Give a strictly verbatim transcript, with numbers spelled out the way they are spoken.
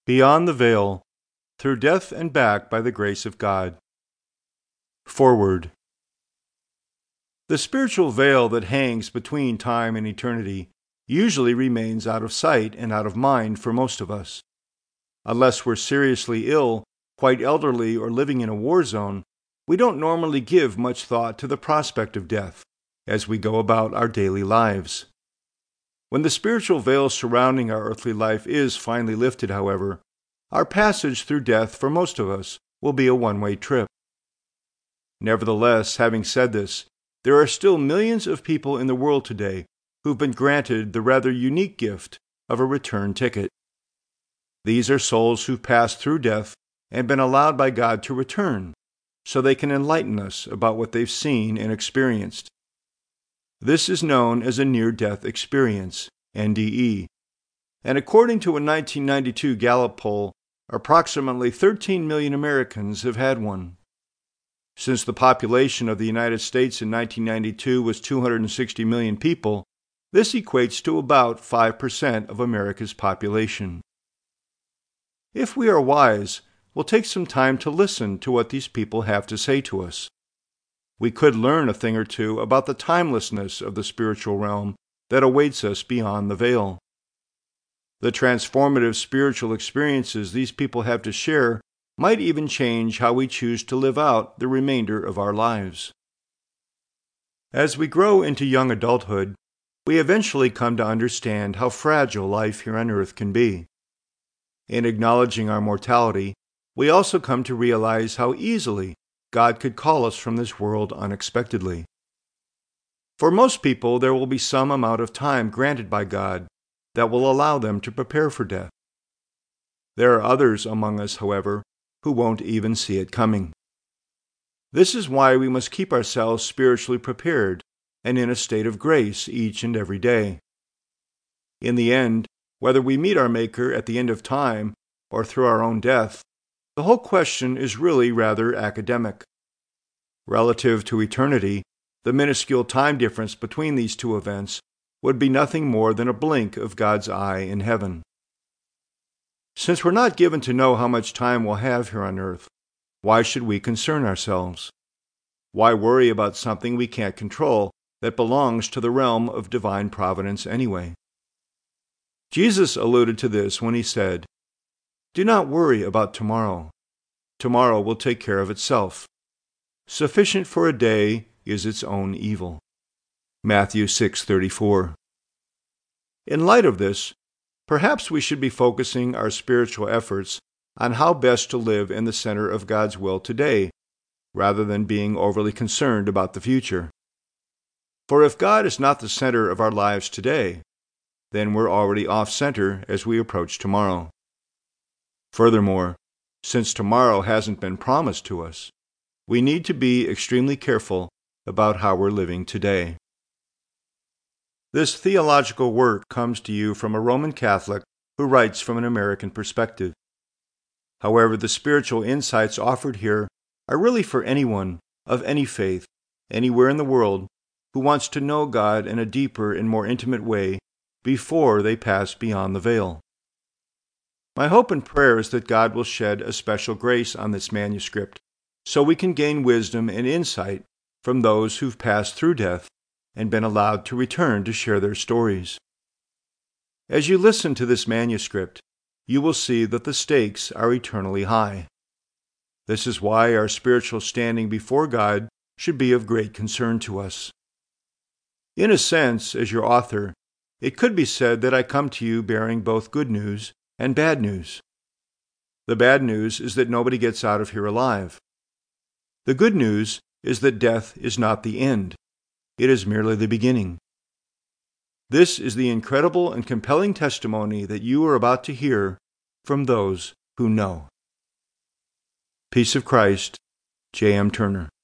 Beyond the Veil, Through Death and Back by the Grace of God. Forward. The spiritual veil that hangs between time and eternity usually remains out of sight and out of mind for most of us. Unless we're seriously ill, quite elderly, or living in a war zone, we don't normally give much thought to the prospect of death as we go about our daily lives. When the spiritual veil surrounding our earthly life is finally lifted, however, our passage through death for most of us will be a one-way trip. Nevertheless, having said this, there are still millions of people in the world today who've been granted the rather unique gift of a return ticket. These are souls who've passed through death and been allowed by God to return, so they can enlighten us about what they've seen and experienced. This is known as a near-death experience, N D E, and according to a nineteen ninety-two Gallup poll, approximately thirteen million Americans have had one. Since the population of the United States in nineteen ninety-two was two hundred sixty million people, this equates to about five percent of America's population. If we are wise, we'll take some time to listen to what these people have to say to us. We could learn a thing or two about the timelessness of the spiritual realm that awaits us beyond the veil. The transformative spiritual experiences these people have to share might even change how we choose to live out the remainder of our lives. As we grow into young adulthood, we eventually come to understand how fragile life here on earth can be. In acknowledging our mortality, we also come to realize how easily God could call us from this world unexpectedly. For most people, there will be some amount of time granted by God that will allow them to prepare for death. There are others among us, however, who won't even see it coming. This is why we must keep ourselves spiritually prepared and in a state of grace each and every day. In the end, whether we meet our Maker at the end of time or through our own death, the whole question is really rather academic. Relative to eternity, the minuscule time difference between these two events would be nothing more than a blink of God's eye in heaven. Since we're not given to know how much time we'll have here on earth, why should we concern ourselves? Why worry about something we can't control that belongs to the realm of divine providence anyway? Jesus alluded to this when he said, "Do not worry about tomorrow. Tomorrow will take care of itself. Sufficient for a day is its own evil." Matthew six thirty-four. In light of this, perhaps we should be focusing our spiritual efforts on how best to live in the center of God's will today, rather than being overly concerned about the future. For if God is not the center of our lives today, then we're already off-center as we approach tomorrow. Furthermore, since tomorrow hasn't been promised to us, we need to be extremely careful about how we're living today. This theological work comes to you from a Roman Catholic who writes from an American perspective. However, the spiritual insights offered here are really for anyone of any faith, anywhere in the world, who wants to know God in a deeper and more intimate way before they pass beyond the veil. My hope and prayer is that God will shed a special grace on this manuscript so we can gain wisdom and insight from those who've passed through death and been allowed to return to share their stories. As you listen to this manuscript, you will see that the stakes are eternally high. This is why our spiritual standing before God should be of great concern to us. In a sense, as your author, it could be said that I come to you bearing both good news and bad news. The bad news is that nobody gets out of here alive. The good news is that death is not the end. It is merely the beginning. This is the incredible and compelling testimony that you are about to hear from those who know. Peace of Christ, J M Turner.